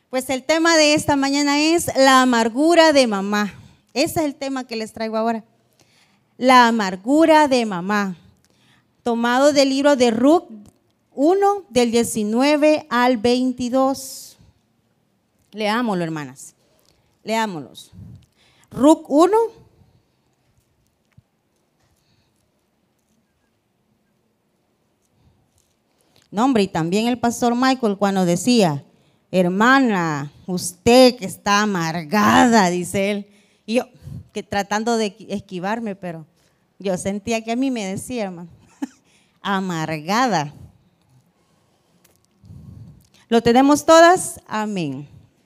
Pues el tema de esta mañana es la amargura de mamá. Ese es el tema que les traigo ahora. La amargura de mamá. Tomado del libro de Ruth 1, del 19 al 22. Leámoslo, hermanas. Leámoslos. Ruth 1. No, hombre, y también el pastor Michael cuando decía, hermana, usted que está amargada, dice él. Y yo, que tratando de esquivarme, pero yo sentía que a mí me decía, hermano, amargada. ¿Lo tenemos todas? Amén.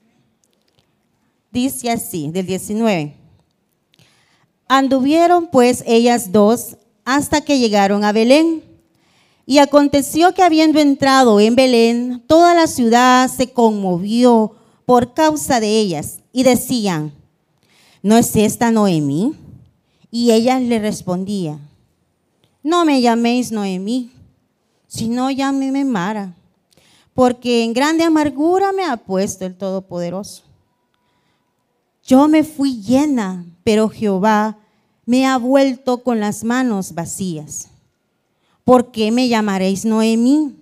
Dice así, del 19. Anduvieron pues ellas dos hasta que llegaron a Belén. Y aconteció que habiendo entrado en Belén, toda la ciudad se conmovió por causa de ellas y decían, ¿no es esta Noemí? Y ellas le respondían, no me llaméis Noemí, sino llámeme Mara, porque en grande amargura me ha puesto el Todopoderoso. Yo me fui llena, pero Jehová me ha vuelto con las manos vacías. ¿Por qué me llamaréis Noemí?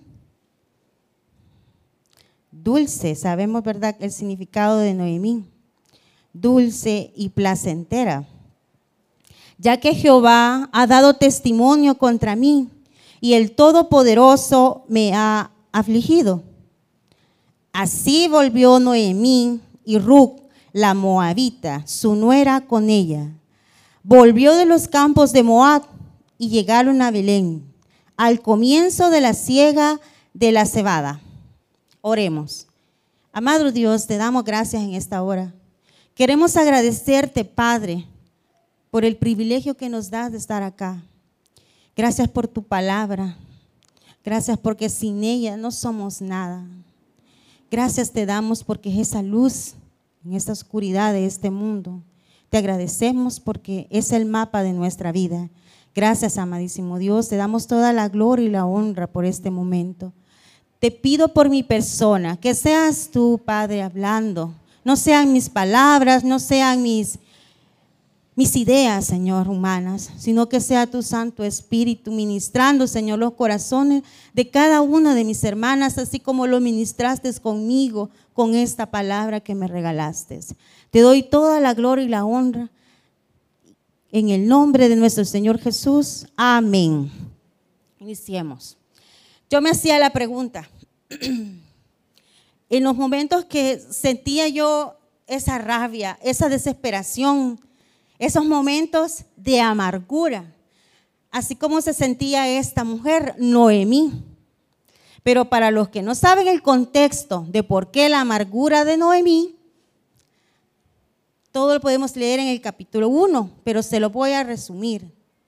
Dulce, sabemos, ¿verdad?, el significado de Noemí. Dulce y placentera. Ya que Jehová ha dado testimonio contra mí y el Todopoderoso me ha afligido. Así volvió Noemí y Ruth, la moabita, su nuera, con ella. Volvió de los campos de Moab y llegaron a Belén, al comienzo de la siega de la cebada. Oremos. Amado Dios, te damos gracias en esta hora. Queremos agradecerte, Padre, por el privilegio que nos das de estar acá. Gracias por tu palabra. Gracias porque sin ella no somos nada. Gracias te damos porque es esa luz en esta oscuridad de este mundo. Te agradecemos porque es el mapa de nuestra vida. Gracias, amadísimo Dios, te damos toda la gloria y la honra por este momento. Te pido por mi persona, que seas tú, Padre, hablando. No sean mis palabras, no sean mis ideas, Señor, humanas, sino que sea tu Santo Espíritu ministrando, Señor, los corazones de cada una de mis hermanas, así como lo ministraste conmigo con esta palabra que me regalaste. Te doy toda la gloria y la honra. En el nombre de nuestro Señor Jesús, amén. Iniciemos. Yo me hacía la pregunta, en los momentos que sentía yo esa rabia, esa desesperación, esos momentos de amargura, así como se sentía esta mujer, Noemí. Pero para los que no saben el contexto de por qué la amargura de Noemí, todo lo podemos leer en el capítulo 1, pero se lo voy a resumir.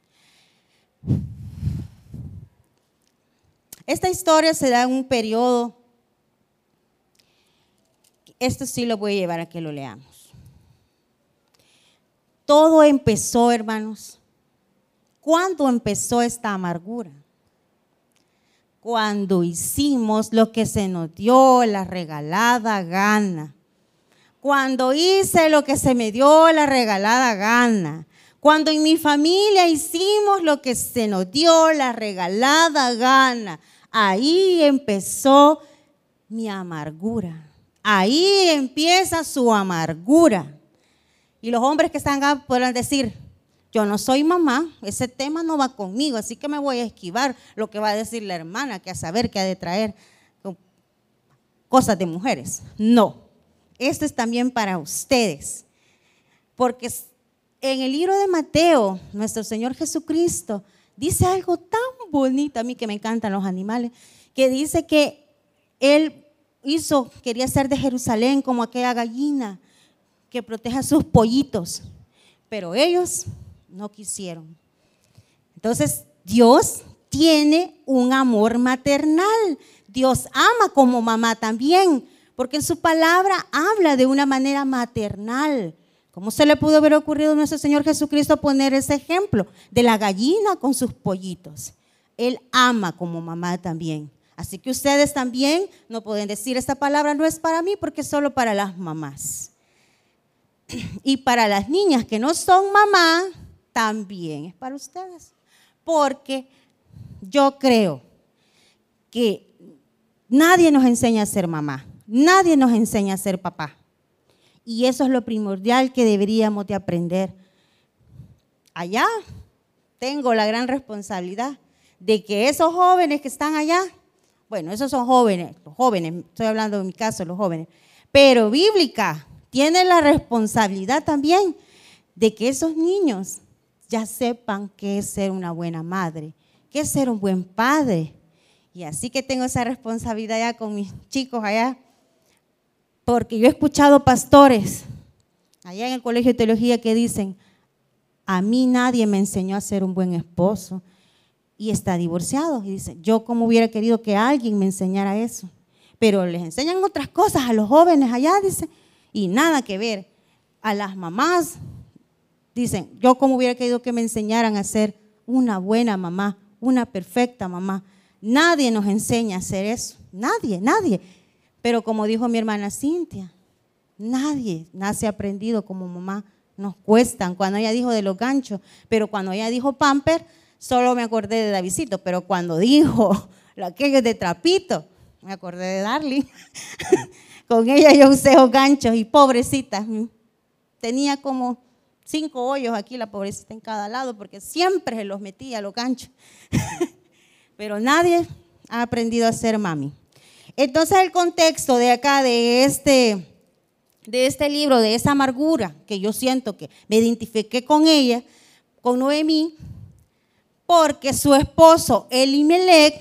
Esta historia se da en un periodo, esto sí lo voy a llevar a que lo leamos. Todo empezó, hermanos. ¿Cuándo empezó esta amargura? Cuando hicimos lo que se nos dio la regalada gana. Cuando hice lo que se me dio la regalada gana. Cuando en mi familia hicimos lo que se nos dio la regalada gana. Ahí empezó mi amargura. Ahí empieza su amargura. Y los hombres que están acá podrán decir, yo no soy mamá, ese tema no va conmigo, así que me voy a esquivar lo que va a decir la hermana, que a saber que ha de traer cosas de mujeres. No. Esto es también para ustedes, porque en el libro de Mateo, nuestro Señor Jesucristo dice algo tan bonito, a mí que me encantan los animales, que dice que Él quería ser de Jerusalén como aquella gallina que protege a sus pollitos, pero ellos no quisieron. Entonces, Dios tiene un amor maternal, Dios ama como mamá también, porque en su palabra habla de una manera maternal. ¿Cómo se le pudo haber ocurrido a nuestro Señor Jesucristo poner ese ejemplo de la gallina con sus pollitos? Él ama como mamá también. Así que ustedes también no pueden decir esta palabra no es para mí porque es solo para las mamás. Y para las niñas que no son mamá, también es para ustedes. Porque yo creo que nadie nos enseña a ser mamá, nadie nos enseña a ser papá. Y eso es lo primordial que deberíamos de aprender. Allá tengo la gran responsabilidad de que esos jóvenes que están allá, bueno, esos son jóvenes, los jóvenes, estoy hablando en mi caso, los jóvenes, pero bíblica tiene la responsabilidad también de que esos niños ya sepan qué es ser una buena madre, qué es ser un buen padre. Y así que tengo esa responsabilidad ya con mis chicos allá, porque yo he escuchado pastores allá en el Colegio de Teología que dicen, a mí nadie me enseñó a ser un buen esposo y está divorciado. Y dice, yo como hubiera querido que alguien me enseñara eso, pero les enseñan otras cosas a los jóvenes allá, dice, y nada que ver. A las mamás dicen, yo como hubiera querido que me enseñaran a ser una buena mamá, una perfecta mamá. Nadie nos enseña a hacer eso, nadie. Pero como dijo mi hermana Cintia, nadie nace aprendido como mamá, nos cuestan. Cuando ella dijo de los ganchos, pero cuando ella dijo pamper, solo me acordé de Davidcito, pero cuando dijo aquello de trapito, me acordé de Darling. Con ella yo usé los ganchos y pobrecita, tenía como 5 hoyos aquí la pobrecita en cada lado porque siempre se los metía a los ganchos. Pero nadie ha aprendido a ser mami. Entonces el contexto de acá, de este libro, de esa amargura que yo siento que me identifiqué con ella, con Noemí, porque su esposo Elimelec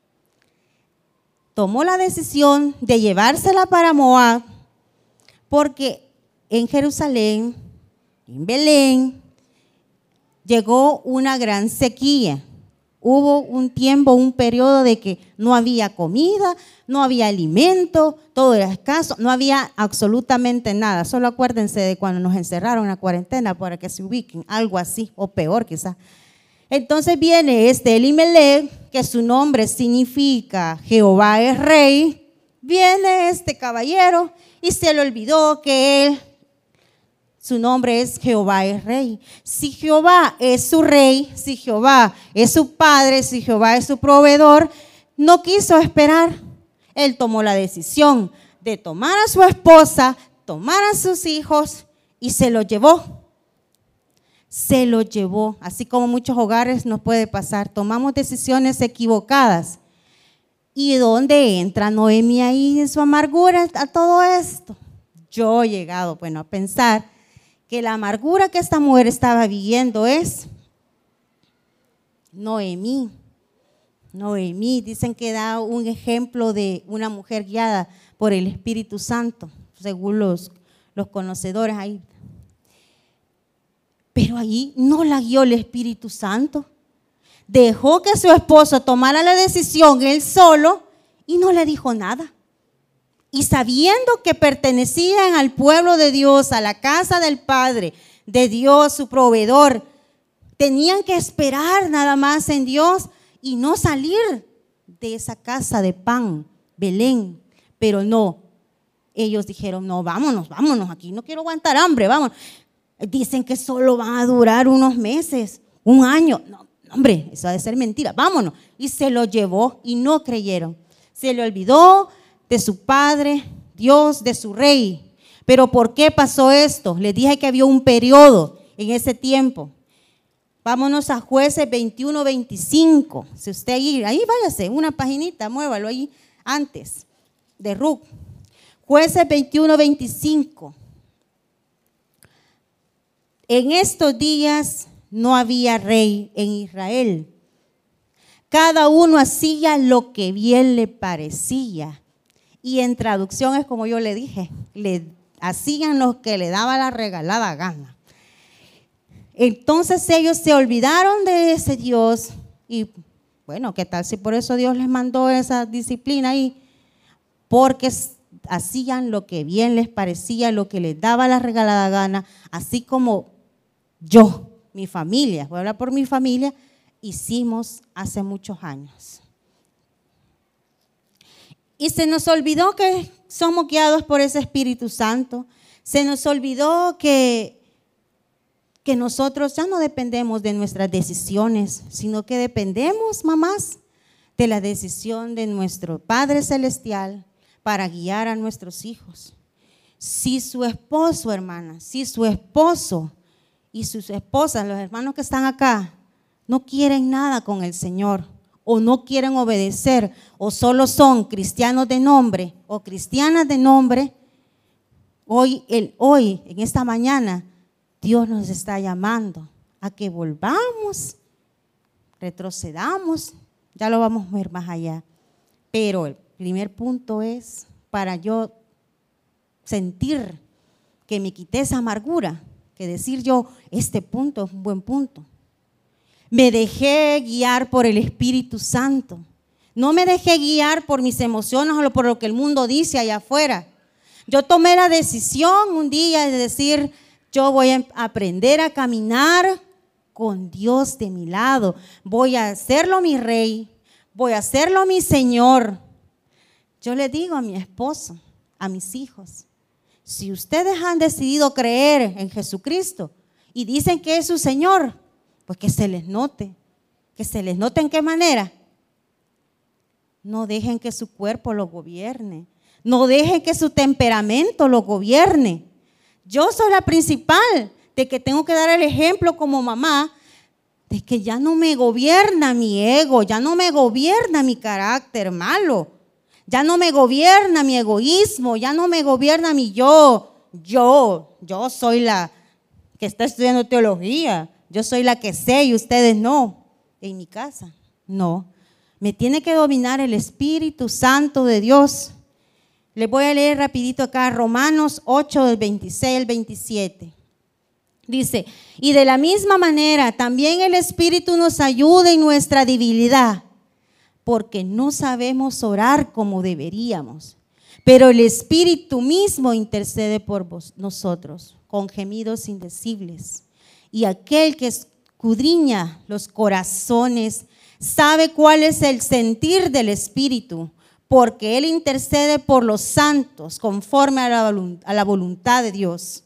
tomó la decisión de llevársela para Moab, porque en Jerusalén, en Belén, llegó una gran sequía. Hubo un tiempo, un periodo de que no había comida, no había alimento, todo era escaso, no había absolutamente nada. Solo acuérdense de cuando nos encerraron en la cuarentena para que se ubiquen, algo así, o peor quizás. Entonces viene Elimelec, que su nombre significa Jehová es rey. Viene este caballero y se le olvidó que su nombre es Jehová es rey. Si Jehová es su rey, si Jehová es su padre, si Jehová es su proveedor, no quiso esperar. Él tomó la decisión de tomar a su esposa, tomar a sus hijos y se los llevó. Se lo llevó, así como muchos hogares nos puede pasar. Tomamos decisiones equivocadas. ¿Y dónde entra Noemí ahí en su amargura a todo esto? Yo he llegado, a pensar que la amargura que esta mujer estaba viviendo es Noemí. Noemí, dicen que da un ejemplo de una mujer guiada por el Espíritu Santo, según los conocedores ahí. Pero ahí no la guió el Espíritu Santo. Dejó que su esposo tomara la decisión él solo y no le dijo nada. Y sabiendo que pertenecían al pueblo de Dios, a la casa del Padre, de Dios, su proveedor, tenían que esperar nada más en Dios y no salir de esa casa de pan, Belén. Pero no, ellos dijeron, no, vámonos, aquí no quiero aguantar hambre, vámonos. Dicen que solo van a durar unos meses, un año. No, hombre, eso ha de ser mentira, vámonos. Y se lo llevó y no creyeron. Se le olvidó de su padre, Dios, de su rey. Pero ¿por qué pasó esto? Les dije que había un periodo en ese tiempo. Vámonos a Jueces 21-25. Si usted ahí váyase, una paginita, muévalo ahí antes de Ruth. Jueces 21-25. En estos días no había rey en Israel. Cada uno hacía lo que bien le parecía. Y en traducción es como yo le dije, le hacían lo que le daba la regalada gana. Entonces ellos se olvidaron de ese Dios y bueno, ¿qué tal si por eso Dios les mandó esa disciplina ahí? Porque hacían lo que bien les parecía, lo que les daba la regalada gana, así como yo, mi familia, voy a hablar por mi familia, hicimos hace muchos años. Y se nos olvidó que somos guiados por ese Espíritu Santo. Se nos olvidó que nosotros ya no dependemos de nuestras decisiones, sino que dependemos, mamás, de la decisión de nuestro Padre Celestial para guiar a nuestros hijos. Si su esposo, hermana, si su esposo y sus esposas, los hermanos que están acá, no quieren nada con el Señor, o no quieren obedecer, o solo son cristianos de nombre o cristianas de nombre, hoy, en esta mañana, Dios nos está llamando a que volvamos, retrocedamos, ya lo vamos a ver más allá. Pero el primer punto es, para yo sentir que me quité esa amargura, que decir yo, este punto es un buen punto. Me dejé guiar por el Espíritu Santo. No me dejé guiar por mis emociones o por lo que el mundo dice allá afuera. Yo tomé la decisión un día de decir, yo voy a aprender a caminar con Dios de mi lado. Voy a hacerlo mi rey, voy a hacerlo mi Señor. Yo le digo a mi esposo, a mis hijos, si ustedes han decidido creer en Jesucristo y dicen que es su Señor, pues que se les note. ¿Que se les note en qué manera? No dejen que su cuerpo lo gobierne. No dejen que su temperamento lo gobierne. Yo soy la principal de que tengo que dar el ejemplo como mamá de que ya no me gobierna mi ego, ya no me gobierna mi carácter malo, ya no me gobierna mi egoísmo, ya no me gobierna mi yo. Yo soy la que está estudiando teología, yo soy la que sé y ustedes no. En mi casa, no. Me tiene que dominar el Espíritu Santo de Dios. Les voy a leer rapidito acá Romanos 8 del 26 al 27. Dice, y de la misma manera también el Espíritu nos ayuda en nuestra debilidad, porque no sabemos orar como deberíamos, pero el Espíritu mismo intercede por nosotros con gemidos indecibles. Y aquel que escudriña los corazones sabe cuál es el sentir del Espíritu, porque Él intercede por los santos conforme a la voluntad de Dios.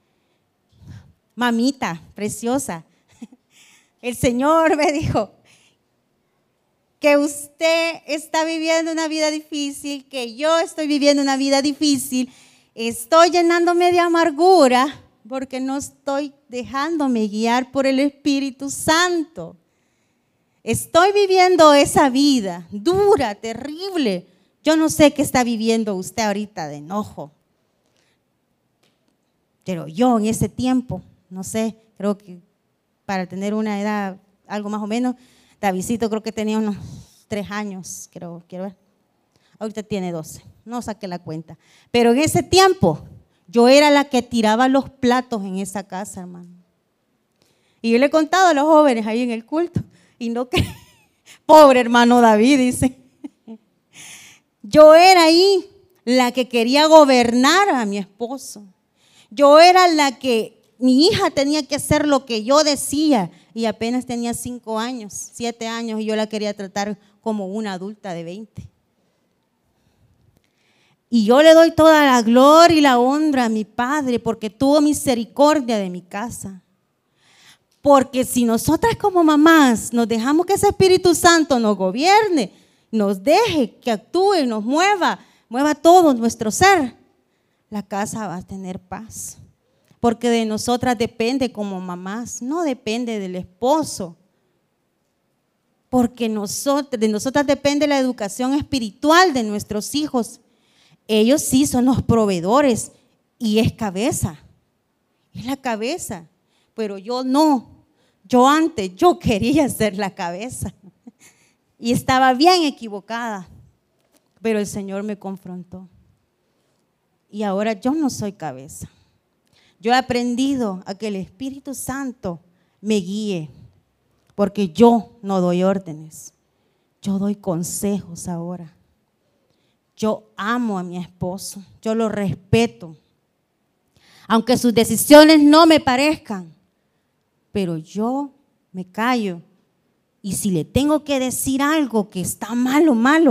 Mamita preciosa, el Señor me dijo que usted está viviendo una vida difícil, que yo estoy viviendo una vida difícil, estoy llenándome de amargura porque no estoy dejándome guiar por el Espíritu Santo. Estoy viviendo esa vida dura, terrible. Yo no sé qué está viviendo usted ahorita de enojo, pero yo en ese tiempo, no sé, creo que para tener una edad algo más o menos, Davidcito creo que tenía unos 3 años, quiero ver, ahorita tiene 12, no saqué la cuenta, pero en ese tiempo yo era la que tiraba los platos en esa casa, hermano. Y yo le he contado a los jóvenes ahí en el culto, y no que, pobre hermano David, dice. Yo era ahí la que quería gobernar a mi esposo. Yo era la que, mi hija tenía que hacer lo que yo decía y apenas tenía 5 años, 7 años y yo la quería tratar como una adulta de 20. Y yo le doy toda la gloria y la honra a mi Padre porque tuvo misericordia de mi casa. Porque si nosotras como mamás nos dejamos que ese Espíritu Santo nos gobierne, nos deje que actúe, nos mueva todo nuestro ser, la casa va a tener paz. Porque de nosotras depende como mamás, no depende del esposo. Porque de nosotras depende la educación espiritual de nuestros hijos. Ellos sí son los proveedores y es cabeza, es la cabeza. Pero yo no, yo quería ser la cabeza. Y estaba bien equivocada, pero el Señor me confrontó. Y ahora yo no soy cabeza. Yo he aprendido a que el Espíritu Santo me guíe, porque yo no doy órdenes, yo doy consejos ahora. Yo amo a mi esposo, yo lo respeto, aunque sus decisiones no me parezcan, pero yo me callo. Y si le tengo que decir algo que está malo,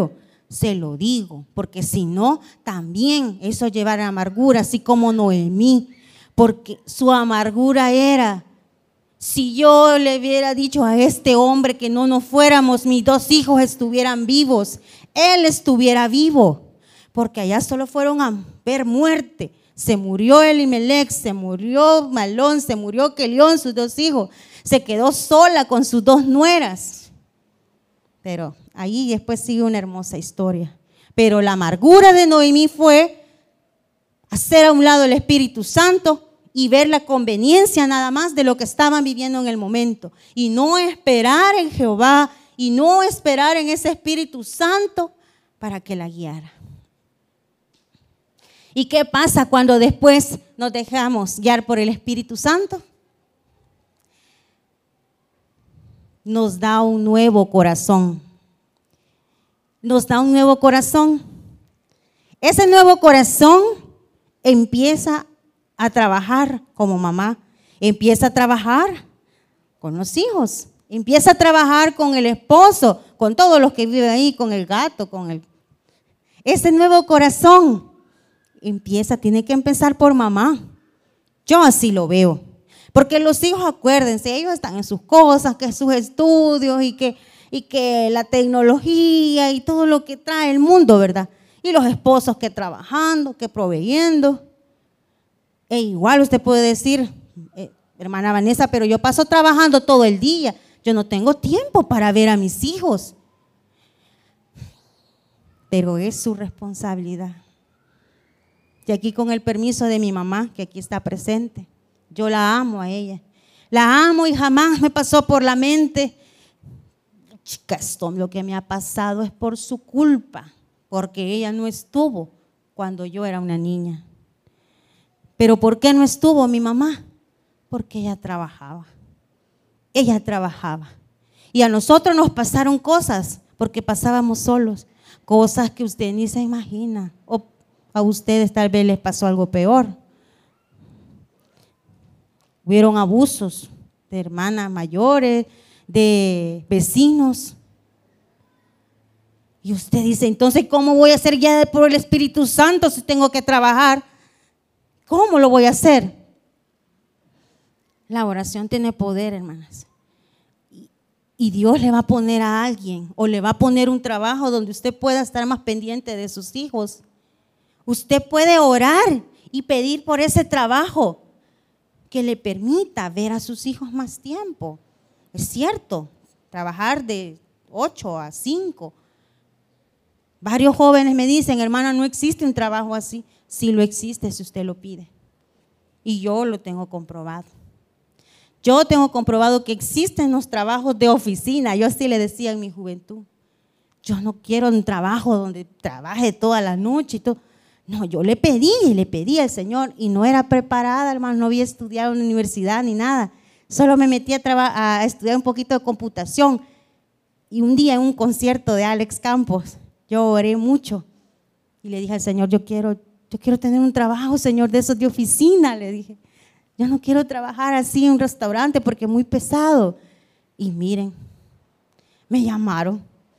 se lo digo, porque si no, también eso llevará amargura, así como Noemí, porque su amargura era, si yo le hubiera dicho a este hombre que no nos fuéramos, mis 2 hijos estuvieran vivos, él estuviera vivo, porque allá solo fueron a ver muerte. Se murió Elimelech, se murió Malón, se murió Quelión, sus 2 hijos, se quedó sola con sus 2 nueras. Pero ahí después sigue una hermosa historia. Pero la amargura de Noemí fue hacer a un lado el Espíritu Santo y ver la conveniencia nada más de lo que estaban viviendo en el momento. Y no esperar en Jehová y no esperar en ese Espíritu Santo para que la guiara. ¿Y qué pasa cuando después nos dejamos guiar por el Espíritu Santo? Nos da un nuevo corazón. Nos da un nuevo corazón. Ese nuevo corazón empieza a trabajar como mamá, empieza a trabajar con los hijos, empieza a trabajar con el esposo, con todos los que viven ahí, con el gato, Ese nuevo corazón tiene que empezar por mamá. Yo así lo veo. Porque los hijos, acuérdense, ellos están en sus cosas, que sus estudios y que la tecnología y todo lo que trae el mundo, ¿verdad? Y los esposos que trabajando, que proveyendo. E igual usted puede decir, hermana Vanessa, pero yo paso trabajando todo el día. Yo no tengo tiempo para ver a mis hijos. Pero es su responsabilidad. Y aquí con el permiso de mi mamá, que aquí está presente, yo la amo a ella. La amo y jamás me pasó por la mente, chica, esto lo que me ha pasado es por su culpa, porque ella no estuvo cuando yo era una niña. ¿Pero por qué no estuvo mi mamá? Porque ella trabajaba. Ella trabajaba. Y a nosotros nos pasaron cosas, porque pasábamos solos, cosas que usted ni se imagina, o a ustedes tal vez les pasó algo peor. Hubieron abusos de hermanas mayores, de vecinos. Y usted dice, entonces, ¿cómo voy a ser guiada por el Espíritu Santo si tengo que trabajar? ¿Cómo lo voy a hacer? La oración tiene poder, hermanas. Y Dios le va a poner a alguien o le va a poner un trabajo donde usted pueda estar más pendiente de sus hijos. Usted puede orar y pedir por ese trabajo que le permita ver a sus hijos más tiempo. Es cierto, trabajar de 8 a 5. Varios jóvenes me dicen, hermana, no existe un trabajo así. Sí lo existe si usted lo pide. Y yo lo tengo comprobado. Yo tengo comprobado que existen los trabajos de oficina. Yo así le decía en mi juventud. Yo no quiero un trabajo donde trabaje toda la noche y todo. No, yo le pedí al Señor y no era preparada, hermano, no había estudiado en la universidad ni nada. Solo me metí a estudiar un poquito de computación. Y un día en un concierto de Alex Campos, yo oré mucho y le dije al Señor, yo quiero tener un trabajo, Señor, de esos de oficina, le dije. Yo no quiero trabajar así en un restaurante porque es muy pesado. Y miren, me llamaron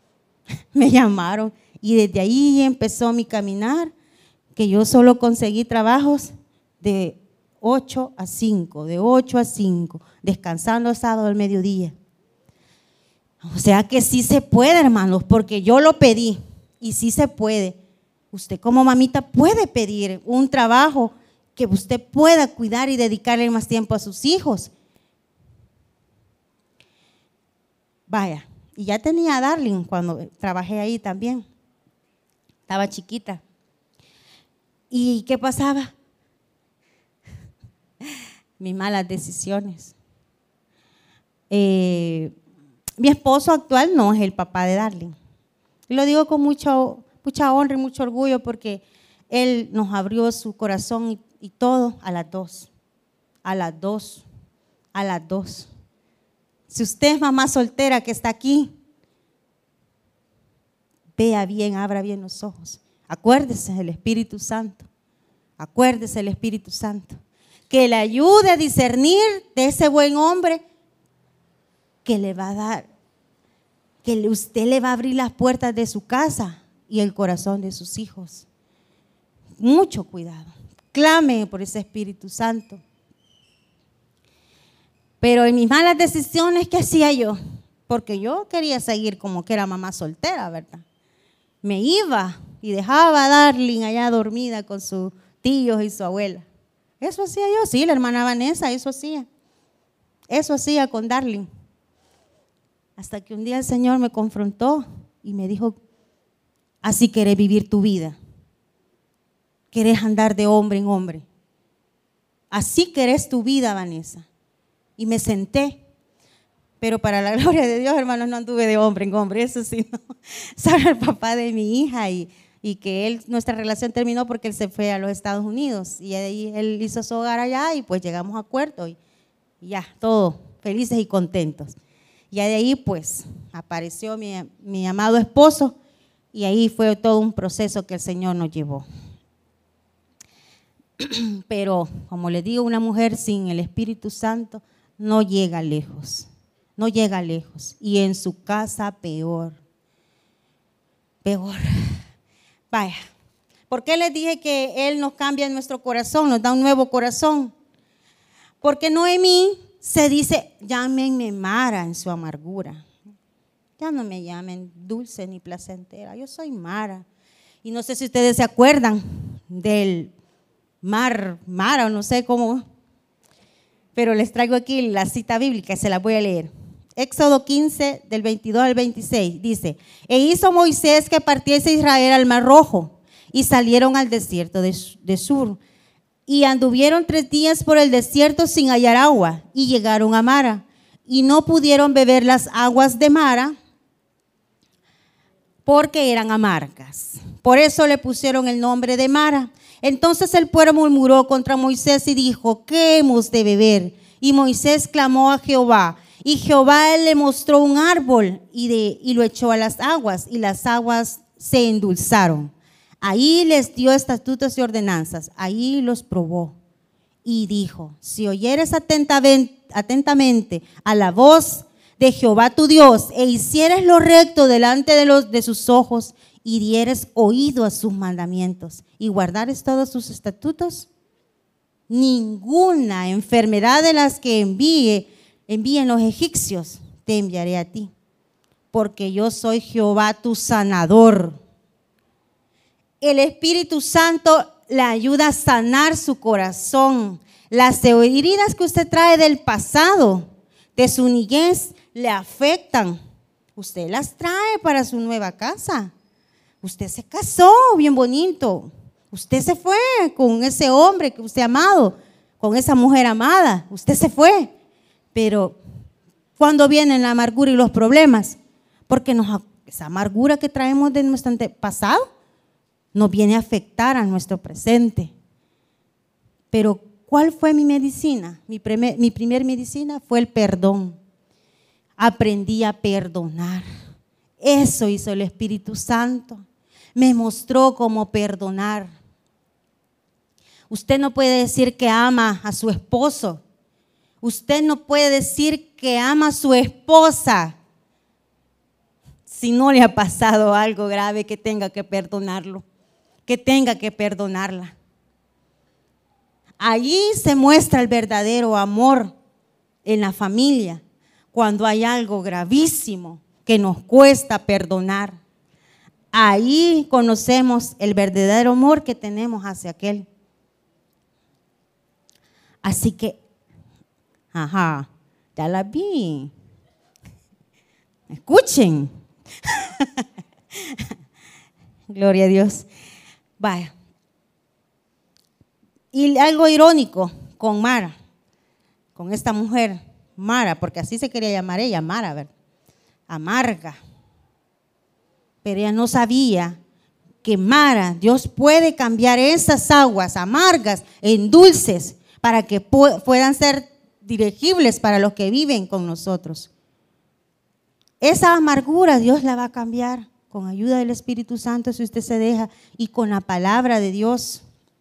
y desde ahí empezó mi caminar, que yo solo conseguí trabajos de 8 a 5, descansando sábado al mediodía. O sea que sí se puede, hermanos, porque yo lo pedí y sí se puede. Usted como mamita puede pedir un trabajo que usted pueda cuidar y dedicarle más tiempo a sus hijos. Vaya, y ya tenía a Darling cuando trabajé ahí también. Estaba chiquita. ¿Y qué pasaba? Mis malas decisiones. Mi esposo actual no es el papá de Darling. Y lo digo con mucha honra y mucho orgullo porque él nos abrió su corazón y todo a las 2. Si usted es mamá soltera que está aquí, vea bien, abra bien los ojos. Acuérdese del Espíritu Santo. Que le ayude a discernir de ese buen hombre que le va a dar, que usted le va a abrir las puertas de su casa y el corazón de sus hijos. Mucho cuidado. Clame por ese Espíritu Santo. Pero en mis malas decisiones, ¿qué hacía yo? Porque yo quería seguir como que era mamá soltera, ¿verdad? Me iba y dejaba a Darling allá dormida con sus tíos y su abuela. Eso hacía yo, sí, la hermana Vanessa, eso hacía. Eso hacía con Darling. Hasta que un día el Señor me confrontó y me dijo, así querés vivir tu vida. Querés andar de hombre en hombre. Así querés tu vida, Vanessa. Y me senté. Pero para la gloria de Dios, hermanos, no anduve de hombre en hombre, eso sí, no. Solo el papá de mi hija y que nuestra relación terminó porque él se fue a los Estados Unidos y ahí él hizo su hogar allá y pues llegamos a acuerdo y ya, todos felices y contentos. Y de ahí pues apareció mi amado esposo y ahí fue todo un proceso que el Señor nos llevó. Pero como les digo, una mujer sin el Espíritu Santo no llega lejos. No llega lejos. Y en su casa peor. Peor. Vaya. ¿Por qué les dije que Él nos cambia en nuestro corazón? Nos da un nuevo corazón. Porque Noemí se dice, llámenme Mara en su amargura. Ya no me llamen dulce ni placentera. Yo soy Mara. Y no sé si ustedes se acuerdan del Mara o no sé cómo. Pero les traigo aquí la cita bíblica, se la voy a leer. Éxodo 15, del 22 al 26, dice, e hizo Moisés que partiese Israel al Mar Rojo, y salieron al desierto de Sur, y anduvieron 3 días por el desierto sin hallar agua, y llegaron a Mara, y no pudieron beber las aguas de Mara, porque eran amargas. Por eso le pusieron el nombre de Mara. Entonces el pueblo murmuró contra Moisés y dijo, ¿qué hemos de beber? Y Moisés clamó a Jehová. Y Jehová le mostró un árbol y lo echó a las aguas, y las aguas se endulzaron. Ahí les dio estatutos y ordenanzas, ahí los probó. Y dijo, si oyeres atentamente a la voz de Jehová tu Dios, e hicieres lo recto delante de sus ojos, y dieres oído a sus mandamientos, y guardares todos sus estatutos, ninguna enfermedad de las que envíen los egipcios, te enviaré a ti, porque yo soy Jehová tu sanador. El Espíritu Santo le ayuda a sanar su corazón. Las heridas que usted trae del pasado, de su niñez, le afectan. Usted las trae para su nueva casa. Usted se casó bien bonito. Usted se fue con ese hombre que usted ha amado, con esa mujer amada. Usted se fue. Pero ¿cuándo vienen la amargura y los problemas? Porque esa amargura que traemos de nuestro antepasado nos viene a afectar a nuestro presente. Pero ¿cuál fue mi medicina? Mi primer medicina fue el perdón. Aprendí a perdonar. Eso hizo el Espíritu Santo. Me mostró cómo perdonar. Usted no puede decir que ama a su esposo. Usted no puede decir que ama a su esposa si no le ha pasado algo grave que tenga que perdonarlo, que tenga que perdonarla. Allí se muestra el verdadero amor en la familia, cuando hay algo gravísimo que nos cuesta perdonar. Ahí conocemos el verdadero amor que tenemos hacia aquel. Así que, ya la vi. Escuchen. Gloria a Dios. Vaya. Y algo irónico con Mara, con esta mujer, Mara, porque así se quería llamar ella, Mara, ¿verdad? Amarga. Pero ella no sabía que Mara, Dios puede cambiar esas aguas amargas en dulces para que puedan ser dirigibles para los que viven con nosotros. Esa amargura Dios la va a cambiar con ayuda del Espíritu Santo si usted se deja y con la palabra de Dios.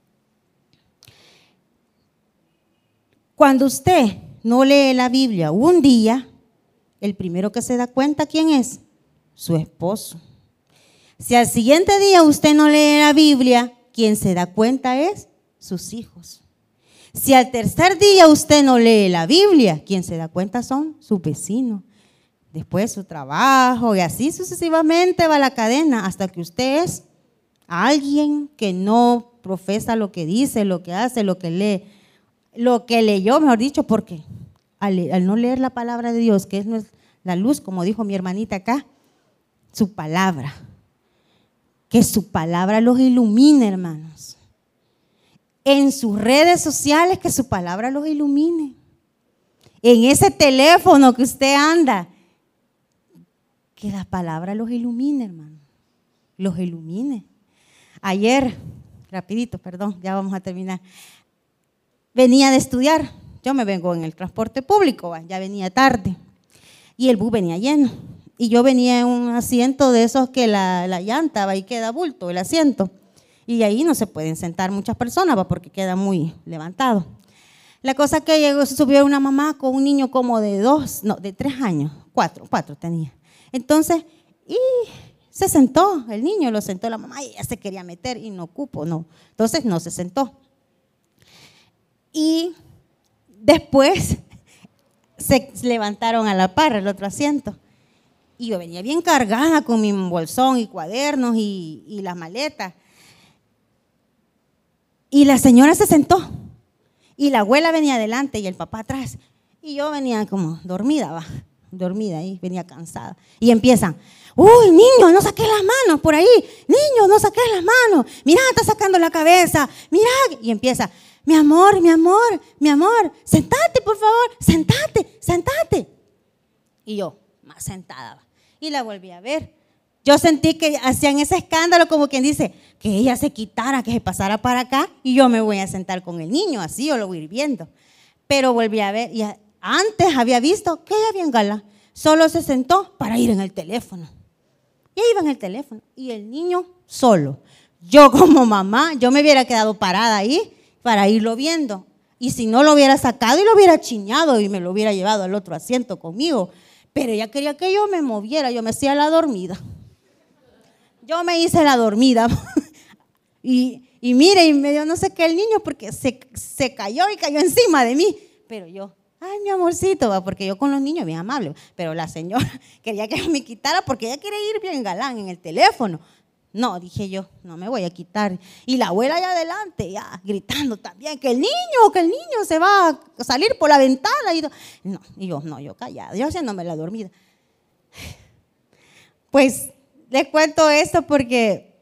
Cuando usted no lee la Biblia un día, el primero que se da cuenta, ¿quién es? Su esposo. Si al siguiente día usted no lee la Biblia, quien se da cuenta es sus hijos. Si al tercer día usted no lee la Biblia, quien se da cuenta son sus vecinos. Después su trabajo y así sucesivamente va la cadena hasta que usted es alguien que no profesa lo que dice, lo que hace, lo que lee, lo que leyó, mejor dicho, porque al no leer la palabra de Dios, que es la luz, como dijo mi hermanita acá, su palabra, que su palabra los ilumine, hermanos. En sus redes sociales, que su palabra los ilumine. En ese teléfono que usted anda, que la palabra los ilumine, hermano. Los ilumine. Ayer, rapidito, perdón, ya vamos a terminar. Venía de estudiar. Yo me vengo en el transporte público, ya venía tarde. Y el bus venía lleno. Y yo venía en un asiento de esos que la llanta va y queda bulto, el asiento. Y ahí no se pueden sentar muchas personas porque queda muy levantado. La cosa que llegó, se subió una mamá con un niño como de 3 años, 4 tenía. Entonces, y se sentó, el niño lo sentó la mamá y ella se quería meter y no cupo, no. Entonces no se sentó. Y después se levantaron a la par el otro asiento. Y yo venía bien cargada con mi bolsón y cuadernos y las maletas. Y la señora se sentó y la abuela venía adelante y el papá atrás. Y yo venía como dormida ahí, venía cansada. Y empiezan, uy, niño, no saques las manos por ahí, niño, no saques las manos, mira, está sacando la cabeza, mira. Y empieza, mi amor, sentate por favor, sentate. Y yo, más sentada. Y la volví a ver. Yo sentí que hacían ese escándalo como quien dice, que ella se quitara, que se pasara para acá y yo me voy a sentar con el niño, así yo lo voy a ir viendo. Pero volví a ver y antes había visto que ella bien gala, solo se sentó para ir en el teléfono. Y ahí iba en el teléfono y el niño solo. Yo como mamá, yo me hubiera quedado parada ahí para irlo viendo. Y si no lo hubiera sacado y lo hubiera chiñado y me lo hubiera llevado al otro asiento conmigo. Pero ella quería que yo me moviera, yo me hacía la dormida. Yo me hice la dormida y mire, y me dio no sé qué el niño porque se cayó y cayó encima de mí. Pero yo, ay, mi amorcito, porque yo con los niños bien amable. Pero la señora quería que me quitara porque ella quería ir bien galán en el teléfono. No, dije yo, no me voy a quitar. Y la abuela allá adelante, ya gritando también, que el niño se va a salir por la ventana. Y yo callada, yo haciéndome la dormida. Pues les cuento esto porque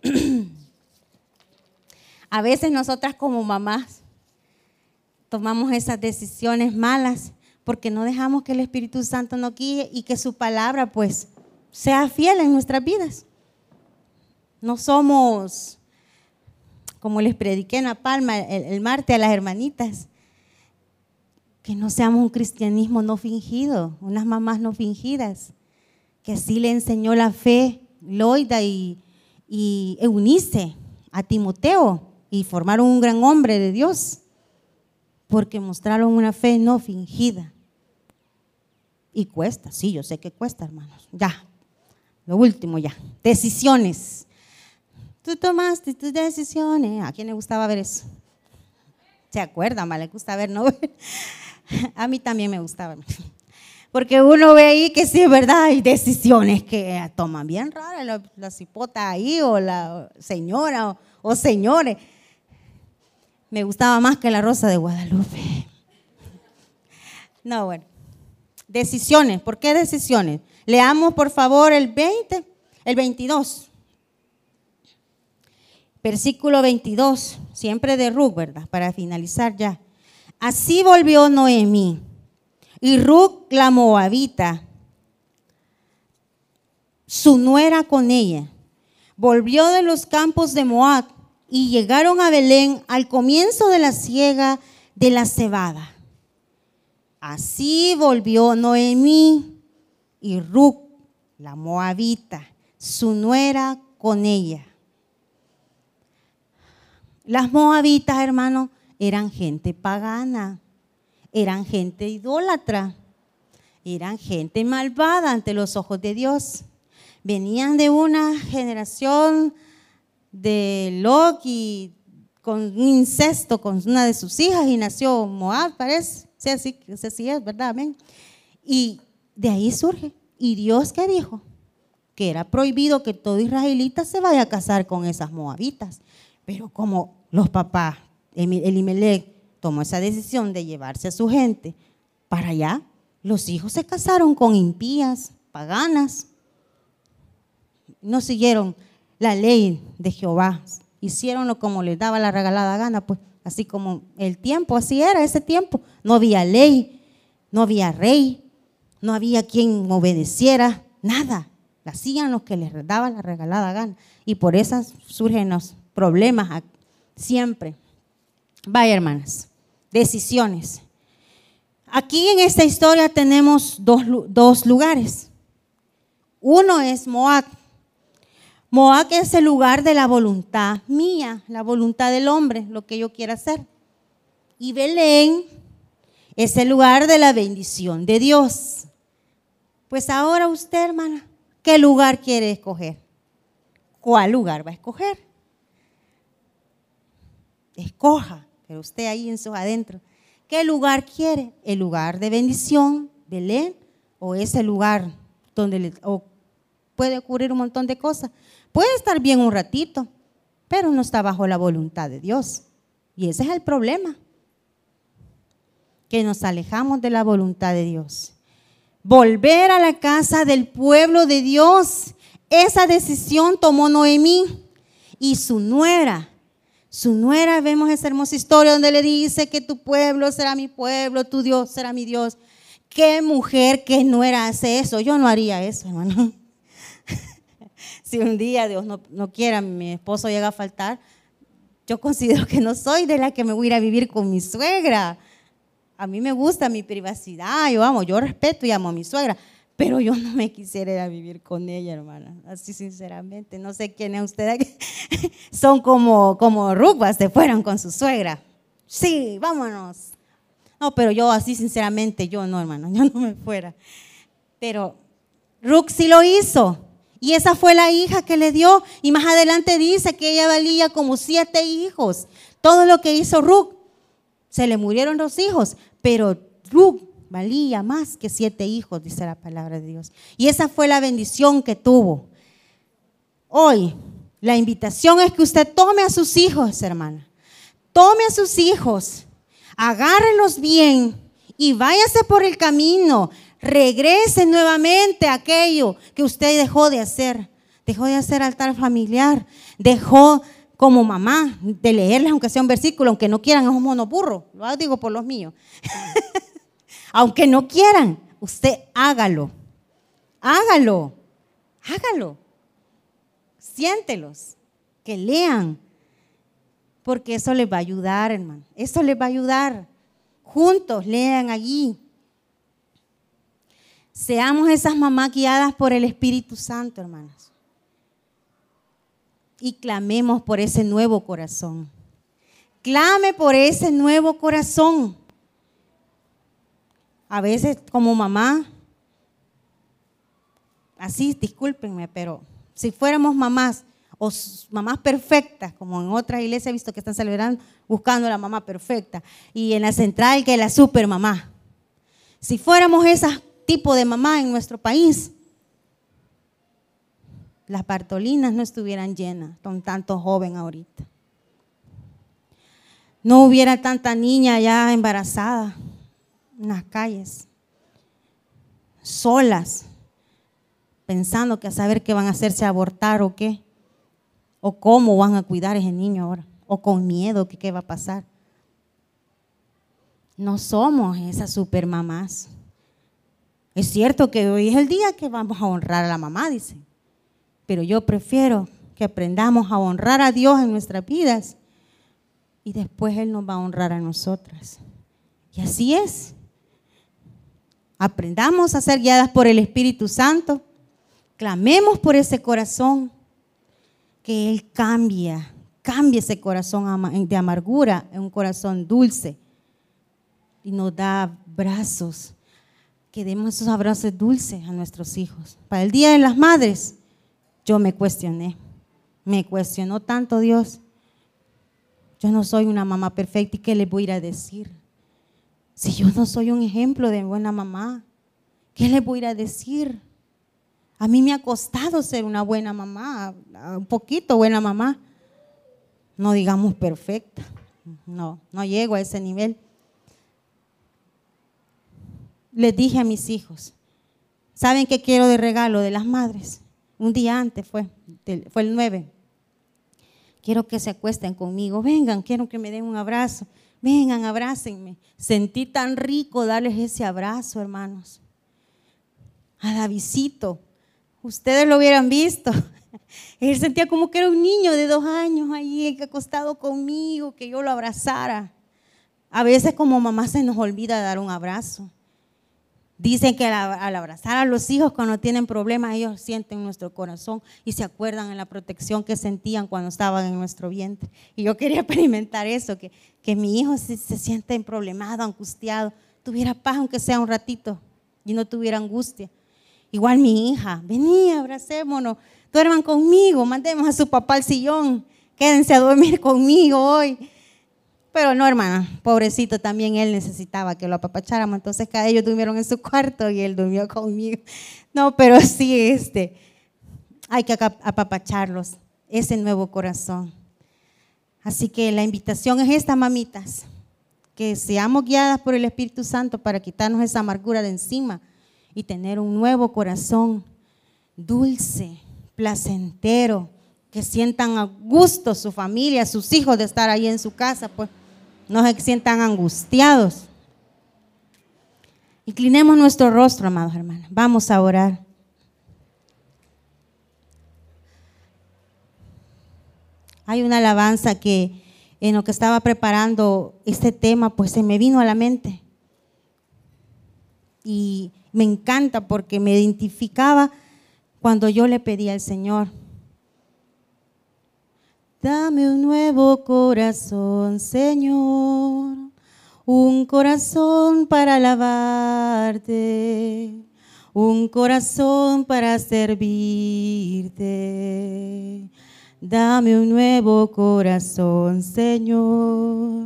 a veces nosotras como mamás tomamos esas decisiones malas porque no dejamos que el Espíritu Santo nos guíe y que su palabra pues sea fiel en nuestras vidas. No somos, como les prediqué en La Palma el martes a las hermanitas, que no seamos un cristianismo no fingido, unas mamás no fingidas, que así le enseñó la fe Loida y Eunice a Timoteo y formaron un gran hombre de Dios porque mostraron una fe no fingida. Y cuesta, sí, yo sé que cuesta, hermanos. Ya, lo último ya, decisiones. Tú tomaste tus decisiones. ¿A quién le gustaba ver eso? ¿Se acuerdan? ¿Le gusta ver, no? A mí también me gustaba. Porque uno ve ahí que sí es verdad, hay decisiones que toman bien raras, la cipota ahí o la señora o señores. Me gustaba más que la Rosa de Guadalupe. No, bueno. Decisiones, ¿por qué decisiones? Leamos por favor el 22. Versículo 22, siempre de Ruth, ¿verdad? Para finalizar ya. Así volvió Noemí. Y Ruth la moabita, su nuera con ella, volvió de los campos de Moab y llegaron a Belén al comienzo de la siega de la cebada. Así volvió Noemí y Ruth la moabita, su nuera con ella. Las moabitas, hermanos, eran gente pagana. Eran gente idólatra, eran gente malvada ante los ojos de Dios. Venían de una generación de Lot y con un incesto con una de sus hijas y nació Moab, parece. Sí, sí es, ¿verdad? Amén. Y de ahí surge. ¿Y Dios qué dijo? Que era prohibido que todo israelita se vaya a casar con esas moabitas. Pero como los papás, Elimelech tomó esa decisión de llevarse a su gente para allá, los hijos se casaron con impías, paganas. No siguieron la ley de Jehová, hicieronlo como les daba la regalada gana, pues así como el tiempo, así era ese tiempo. No había ley, no había rey, no había quien obedeciera, nada. Hacían lo que les daba la regalada gana y por eso surgen los problemas siempre. Vaya, hermanas, decisiones. Aquí en esta historia tenemos dos lugares. Uno es Moab. Moab es el lugar de la voluntad mía, la voluntad del hombre, lo que yo quiera hacer. Y Belén es el lugar de la bendición de Dios. Pues ahora usted, hermana, ¿qué lugar quiere escoger? ¿Cuál lugar va a escoger? Escoja, pero usted ahí en su adentro. ¿Qué lugar quiere? ¿El lugar de bendición, Belén, o ese lugar donde puede ocurrir un montón de cosas? Puede estar bien un ratito, pero no está bajo la voluntad de Dios. Y ese es el problema, que nos alejamos de la voluntad de Dios. Volver a la casa del pueblo de Dios. Esa decisión tomó Noemí y su nuera. Su nuera, vemos esa hermosa historia donde le dice que tu pueblo será mi pueblo, tu Dios será mi Dios. ¿Qué mujer, qué nuera hace eso? Yo no haría eso, hermano. Si un día Dios no quiera, mi esposo llega a faltar, yo considero que no soy de la que me voy a ir a vivir con mi suegra. A mí me gusta mi privacidad, yo respeto y amo a mi suegra, pero yo no me quisiera ir a vivir con ella, hermana, así sinceramente. No sé quiénes ustedes son como Ruth, se fueron con su suegra. Sí, vámonos. No, pero yo así sinceramente, yo no, hermano, yo no me fuera. Pero Ruth sí lo hizo. Y esa fue la hija que le dio. Y más adelante dice que ella valía como 7 hijos. Todo lo que hizo Ruth, se le murieron los hijos, pero Ruth valía más que 7 hijos, dice la palabra de Dios. Y esa fue la bendición que tuvo. Hoy, la invitación es que usted tome a sus hijos, hermana. Tome a sus hijos, agárrenlos bien y váyase por el camino. Regrese nuevamente a aquello que usted dejó de hacer. Dejó de hacer altar familiar. Dejó como mamá de leerles aunque sea un versículo, aunque no quieran, es un monoburro. Lo digo por los míos. Aunque no quieran, usted hágalo. Hágalo. Hágalo. Siéntelos. Que lean. Porque eso les va a ayudar, hermano. Eso les va a ayudar. Juntos lean allí. Seamos esas mamás guiadas por el Espíritu Santo, hermanas. Y clamemos por ese nuevo corazón. Clame por ese nuevo corazón. A veces como mamá, así, discúlpenme, pero si fuéramos mamás o mamás perfectas, como en otras iglesias he visto que están celebrando, buscando la mamá perfecta, y en la central que es la super mamá. Si fuéramos esas tipo de mamá en nuestro país, las Bartolinas no estuvieran llenas con tanto joven ahorita. No hubiera tanta niña ya embarazada en las calles, solas, pensando que a saber qué van a hacerse, abortar o qué, o cómo van a cuidar a ese niño ahora, o con miedo que qué va a pasar. No somos esas supermamás. Es cierto que hoy es el día que vamos a honrar a la mamá, dice. Pero yo prefiero que aprendamos a honrar a Dios en nuestras vidas y después Él nos va a honrar a nosotras. Y así es. Aprendamos a ser guiadas por el Espíritu Santo. Clamemos por ese corazón. Que Él cambie ese corazón de amargura en un corazón dulce. Y nos da brazos. Que demos esos abrazos dulces a nuestros hijos. Para el Día de las Madres, yo me cuestioné. Me cuestionó tanto Dios. Yo no soy una mamá perfecta, ¿y qué les voy a ir a decir? Si yo no soy un ejemplo de buena mamá, ¿qué les voy a ir a decir? A mí me ha costado ser una buena mamá, un poquito buena mamá. No digamos perfecta, no llego a ese nivel. Les dije a mis hijos, ¿saben qué quiero de regalo de las madres? Un día antes fue el 9. Quiero que se acuesten conmigo, vengan, quiero que me den un abrazo, vengan, abrácenme. Sentí tan rico darles ese abrazo, hermanos. A Davidcito, ustedes lo hubieran visto. Él sentía como que era un niño de 2 años ahí, acostado conmigo, que yo lo abrazara. A veces como mamá se nos olvida dar un abrazo. Dicen que al abrazar a los hijos cuando tienen problemas, ellos sienten nuestro corazón y se acuerdan en la protección que sentían cuando estaban en nuestro vientre. Y yo quería experimentar eso, que mi hijo si se siente problemado, angustiado, tuviera paz aunque sea un ratito y no tuviera angustia. Igual mi hija, vení, abracémonos, duerman conmigo, mandemos a su papá al sillón, quédense a dormir conmigo hoy. Pero no, hermana, pobrecito, también él necesitaba que lo apapacháramos, entonces cada ellos durmieron en su cuarto y él durmió conmigo. No, pero sí, hay que apapacharlos, ese nuevo corazón. Así que la invitación es esta, mamitas, que seamos guiadas por el Espíritu Santo para quitarnos esa amargura de encima y tener un nuevo corazón dulce, placentero, que sientan a gusto su familia, sus hijos de estar ahí en su casa, pues no se sientan angustiados. Inclinemos nuestro rostro, amados hermanos. Vamos a orar. Hay una alabanza que en lo que estaba preparando este tema, pues se me vino a la mente. Y me encanta porque me identificaba cuando yo le pedí al Señor: dame un nuevo corazón, Señor, un corazón para alabarte, un corazón para servirte. Dame un nuevo corazón, Señor,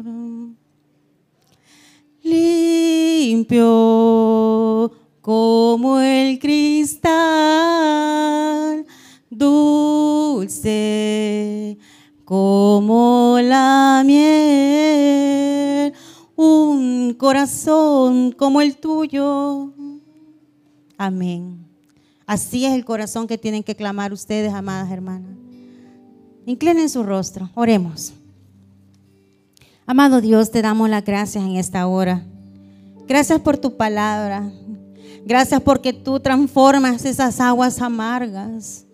limpio como el cristal, dulce como la miel, un corazón como el tuyo. Amén. Así es el corazón que tienen que clamar ustedes, amadas hermanas. Inclinen su rostro, oremos. Amado Dios, te damos las gracias en esta hora. Gracias por tu palabra. Gracias porque tú transformas esas aguas amargas